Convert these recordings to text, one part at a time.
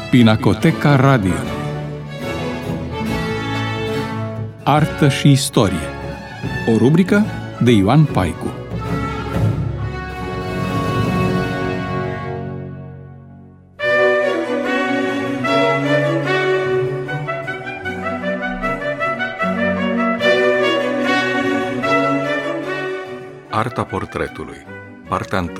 Pinacoteca Radio. Artă și istorie. O rubrică de Ioan Paicu. Arta portretului. Partea 1.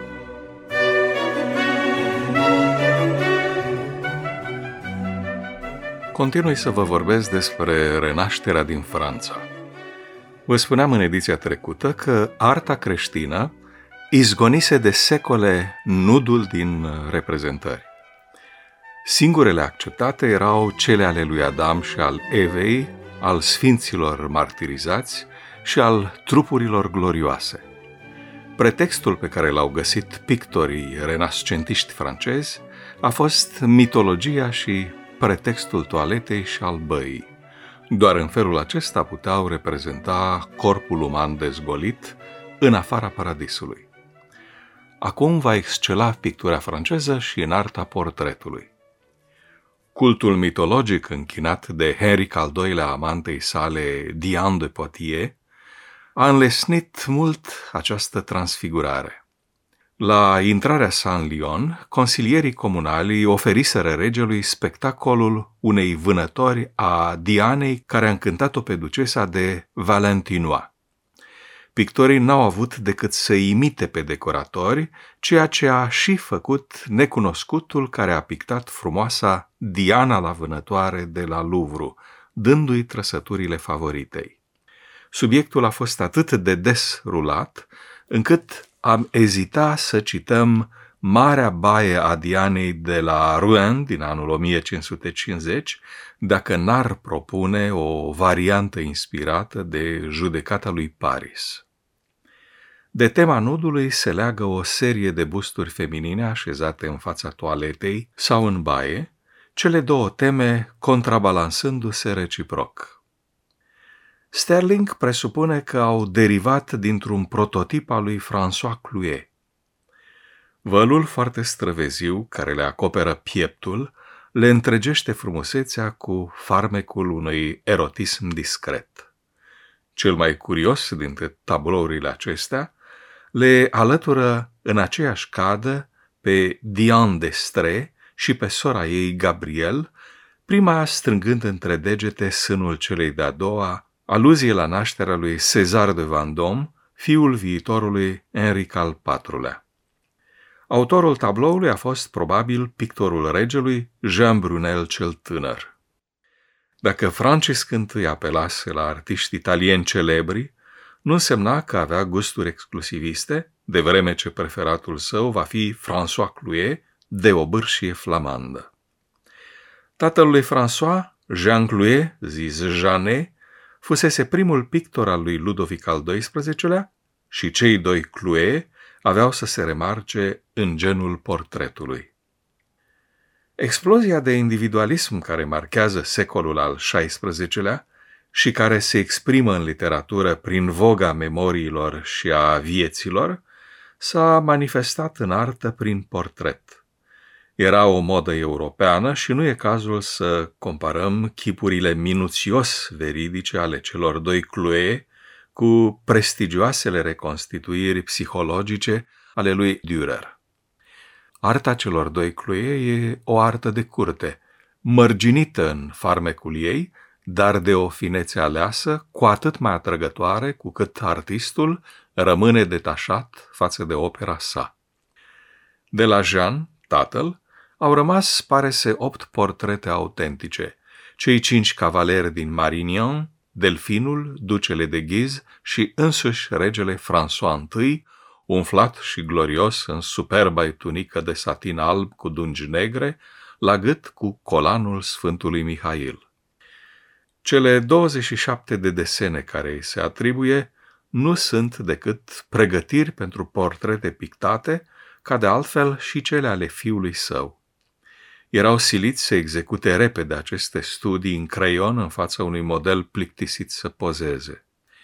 Continui să vă vorbesc despre renașterea din Franța. Vă spuneam în ediția trecută că arta creștină izgonise de secole nudul din reprezentări. Singurele acceptate erau cele ale lui Adam și al Evei, al sfinților martirizați și al trupurilor glorioase. Pretextul pe care l-au găsit pictorii renascentiști francezi a fost mitologia și pretextul toaletei și al băii. Doar în felul acesta puteau reprezenta corpul uman dezgolit în afara paradisului. Acum va excela pictura franceză și în arta portretului. Cultul mitologic închinat de Henric al II-lea amantei sale Diane de Poitiers a înlesnit mult această transfigurare. La intrarea sa în Lyon, consilierii comunali oferiseră regelui spectacolul unei vânători a Dianei care a încântat-o pe ducesa de Valentinois. Pictorii n-au avut decât să imite pe decoratori, ceea ce a și făcut necunoscutul care a pictat frumoasa Diana la vânătoare de la Louvre, dându-i trăsăturile favoritei. Subiectul a fost atât de des rulat, încât am ezitat să cităm Marea baie a Dianei de la Rouen din anul 1550, dacă n-ar propune o variantă inspirată de Judecata lui Paris. De tema nudului se leagă o serie de busturi feminine așezate în fața toaletei sau în baie, cele două teme contrabalansându-se reciproc. Sterling presupune că au derivat dintr-un prototip al lui François Clouet. Vălul foarte străveziu, care le acoperă pieptul, le întregește frumusețea cu farmecul unui erotism discret. Cel mai curios dintre tablourile acestea le alătură în aceeași cadă pe Diane d'Estrées și pe sora ei Gabrielle, prima strângând între degete sânul celei de-a doua, aluzie la nașterea lui César de Vendôme, fiul viitorului Henric al IV-lea. Autorul tabloului a fost probabil pictorul regelui Jean Brunel cel tânăr. Dacă Francisc I apelase la artiști italieni celebri, nu însemna că avea gusturi exclusiviste, de vreme ce preferatul său va fi François Clouet, de o bârșie flamandă. Tatăl lui François, Jean Clouet, zis Jeanet, fusese primul pictor al lui Ludovic al XII-lea și cei doi Clouet aveau să se remarce în genul portretului. Explozia de individualism care marchează secolul al XVI-lea și care se exprimă în literatură prin voga memoriilor și a vieților s-a manifestat în artă prin portret. Era o modă europeană și nu e cazul să comparăm chipurile minuțios veridice ale celor doi Clouet cu prestigioasele reconstituiri psihologice ale lui Dürer. Arta celor doi Clouet e o artă de curte, mărginită în farmecul ei, dar de o finețe aleasă, cu atât mai atrăgătoare cu cât artistul rămâne detașat față de opera sa. De la Jean, tatăl, au rămas, pare se, 8 portrete autentice, cei 5 cavaleri din Marignan, Delfinul, ducele de Guise și însuși regele François I, umflat și glorios în superba tunică de satin alb cu dungi negre, la gât cu colanul Sfântului Mihail. Cele 27 de desene care îi se atribuie nu sunt decât pregătiri pentru portrete pictate, ca de altfel și cele ale fiului său. Erau siliți să execute repede aceste studii în creion în fața unui model plictisit să pozeze.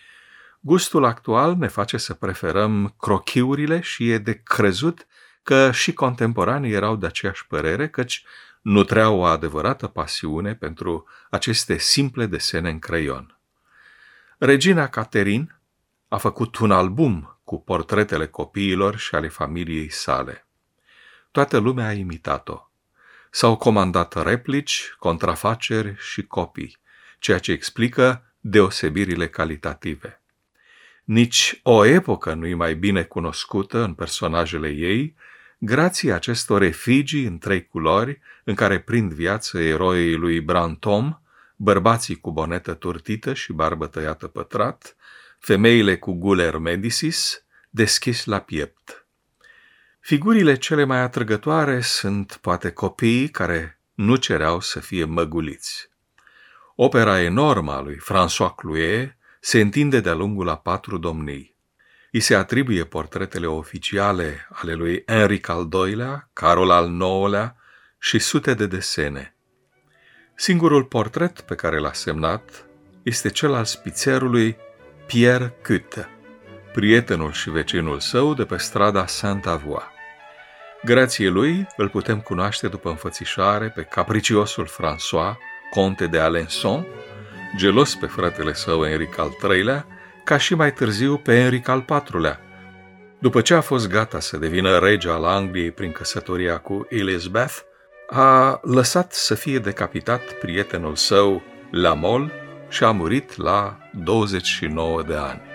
Gustul actual ne face să preferăm crochiurile și e de crezut că și contemporanii erau de aceeași părere, căci nutreau o adevărată pasiune pentru aceste simple desene în creion. Regina Catherine a făcut un album cu portretele copiilor și ale familiei sale. Toată lumea a imitat-o. S-au comandat replici, contrafaceri și copii, ceea ce explică deosebirile calitative. Nici o epocă nu-i mai bine cunoscută în personajele ei, grație acestor efigii în 3 culori în care prind viață eroii lui Brantôme, bărbații cu bonetă turtită și barbă tăiată pătrat, femeile cu guler medicis, deschis la piept. Figurile cele mai atrăgătoare sunt poate copiii care nu cereau să fie măguliți. Opera enormă a lui François Clouet se întinde de-a lungul a 4 domnii. Îi se atribuie portretele oficiale ale lui Henric al II-lea, Carol al IX-lea și sute de desene. Singurul portret pe care l-a semnat este cel al spițerului Pierre Cutte, prietenul și vecinul său de pe strada Sainte-Avoie. Grație lui îl putem cunoaște după înfățișare pe capriciosul François, conte de Alençon, gelos pe fratele său Henric al III-lea, ca și mai târziu pe Henric al IV-lea. După ce a fost gata să devină rege al Angliei prin căsătoria cu Elizabeth, a lăsat să fie decapitat prietenul său La Mole și a murit la 29 de ani.